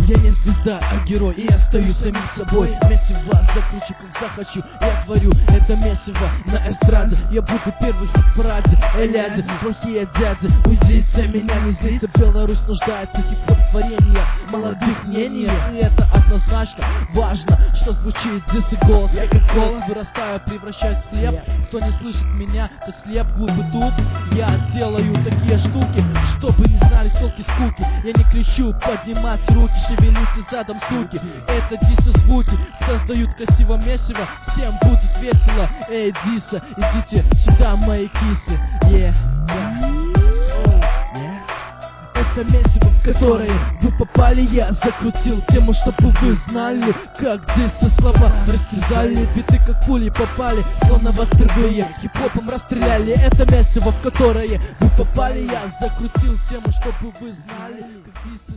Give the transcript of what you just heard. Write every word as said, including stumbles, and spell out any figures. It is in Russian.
Я не звезда, а герой, и я стою самим собой. Месиво закручу, как захочу, я творю это месиво на эстраде. Я буду первый в хит-параде, эляди, плохие дяди. Уйдите, меня не злится, Беларусь нуждается в хип-хоп творения молодых мнений. И это однозначно важно, что звучит здесь и голос. Я как голос вырастаю, превращаюсь в хлеб. Кто не слышит меня, тот слеп, глупый тут. Я делаю такие штуки, чтобы не знали толки скуки. Я не кричу, поднимать руки, шевелите задом, суки. Это диса-звуки создают красиво месиво. Всем будет весело. Эй, диса, идите сюда, мои кисы. Yeah, yeah. Oh, yeah. Это месиво, в которое вы попали. Я закрутил тему, чтобы вы знали, как диса слова растерзали. Биты как пули попали, словно вас впервые хип-хопом расстреляли. Это месиво, в которое вы попали. Я закрутил тему, чтобы вы знали, как диса